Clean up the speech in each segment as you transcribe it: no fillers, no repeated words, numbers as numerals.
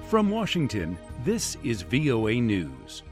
From Washington, this is VOA News.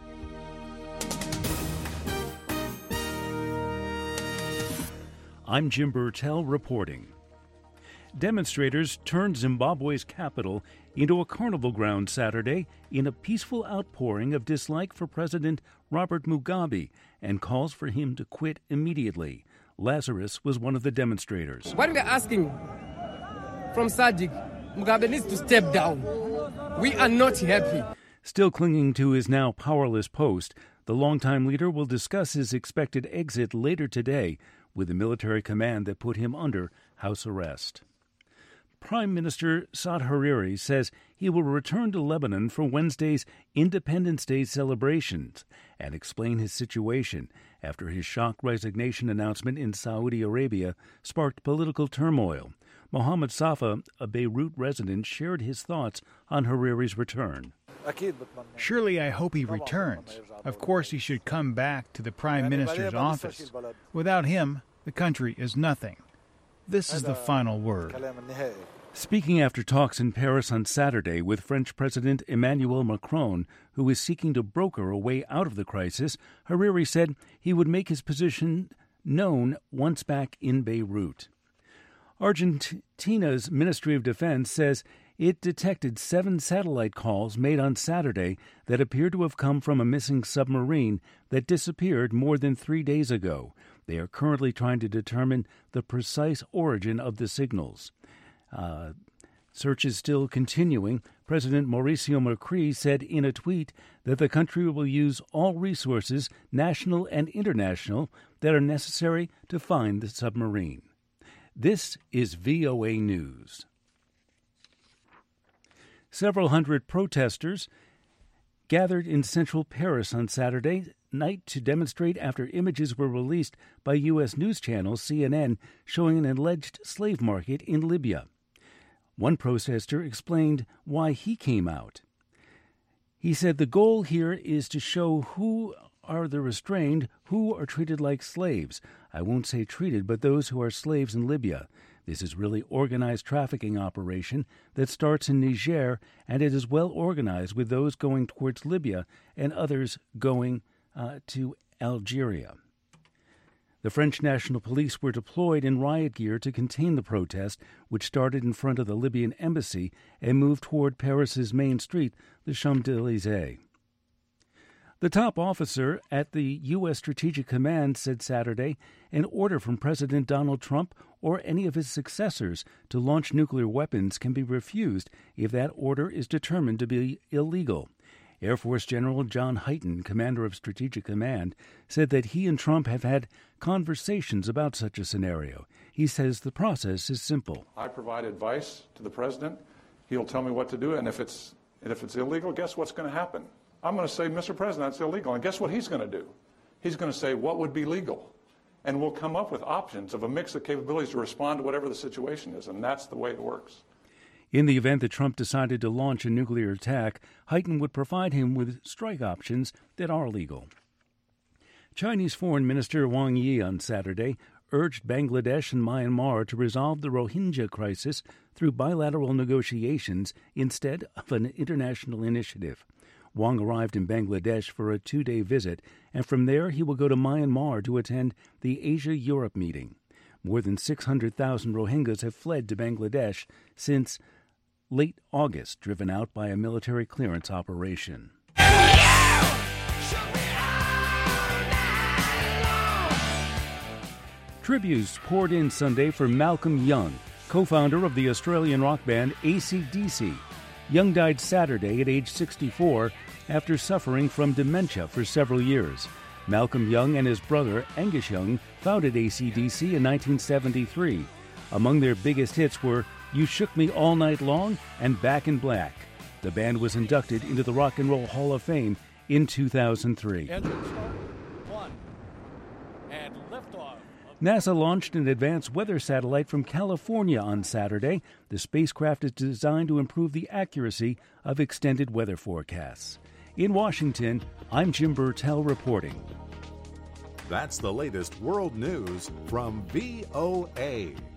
I'm Jim Burtell reporting. Demonstrators turned Zimbabwe's capital into a carnival ground Saturday in a peaceful outpouring of dislike for President Robert Mugabe and calls for him to quit immediately. Lazarus was one of the demonstrators. What we're asking from SADC, Mugabe needs to step down. We are not happy. Still clinging to his now powerless post, the longtime leader will discuss his expected exit later today with the military command that put him under house arrest. Prime Minister Saad Hariri says he will return to Lebanon for Wednesday's Independence Day celebrations and explain his situation after his shock resignation announcement in Saudi Arabia sparked political turmoil. Mohammed Safa, a Beirut resident, shared his thoughts on Hariri's return. Surely I hope he returns. Of course he should come back to the Prime Minister's office. Without him, the country is nothing. This is the final word. Speaking after talks in Paris on Saturday with French President Emmanuel Macron, who is seeking to broker a way out of the crisis, Hariri said he would make his position known once back in Beirut. Argentina's Ministry of Defense says it detected 7 satellite calls made on Saturday that appear to have come from a missing submarine that disappeared more than 3 days ago. They are currently trying to determine the precise origin of the signals. Search is still continuing. President Mauricio Macri said in a tweet that the country will use all resources, national and international, that are necessary to find the submarine. This is VOA News. Several hundred protesters gathered in central Paris on Saturday night to demonstrate after images were released by U.S. news channel CNN showing an alleged slave market in Libya. One protester explained why he came out. He said the goal here is to show who are the restrained, who are treated like slaves. I won't say treated, but those who are slaves in Libya. This is really organized trafficking operation that starts in Niger, and it is well organized with those going towards Libya and others going to Algeria. The French National Police were deployed in riot gear to contain the protest, which started in front of the Libyan embassy and moved toward Paris's main street, the Champs-Élysées. The top officer at the U.S. Strategic Command said Saturday an order from President Donald Trump or any of his successors to launch nuclear weapons can be refused if that order is determined to be illegal. Air Force General John Hyten, commander of Strategic Command, said that he and Trump have had conversations about such a scenario. He says the process is simple. I provide advice to the president. He'll tell me what to do, and if it's illegal, guess what's going to happen? I'm going to say, Mr. President, that's illegal. And guess what he's going to do? He's going to say, what would be legal? And we'll come up with options of a mix of capabilities to respond to whatever the situation is, and that's the way it works. In the event that Trump decided to launch a nuclear attack, Hyten would provide him with strike options that are legal. Chinese Foreign Minister Wang Yi on Saturday urged Bangladesh and Myanmar to resolve the Rohingya crisis through bilateral negotiations instead of an international initiative. Wang arrived in Bangladesh for a 2-day visit, and from there he will go to Myanmar to attend the Asia-Europe meeting. More than 600,000 Rohingyas have fled to Bangladesh since late August, driven out by a military clearance operation. Tributes poured in Sunday for Malcolm Young, co-founder of the Australian rock band AC/DC. Young died Saturday at age 64 after suffering from dementia for several years. Malcolm Young and his brother, Angus Young, founded AC/DC in 1973. Among their biggest hits were You Shook Me All Night Long and Back in Black. The band was inducted into the Rock and Roll Hall of Fame in 2003. NASA launched an advanced weather satellite from California on Saturday. The spacecraft is designed to improve the accuracy of extended weather forecasts. In Washington, I'm Jim Burtell reporting. That's the latest world news from VOA.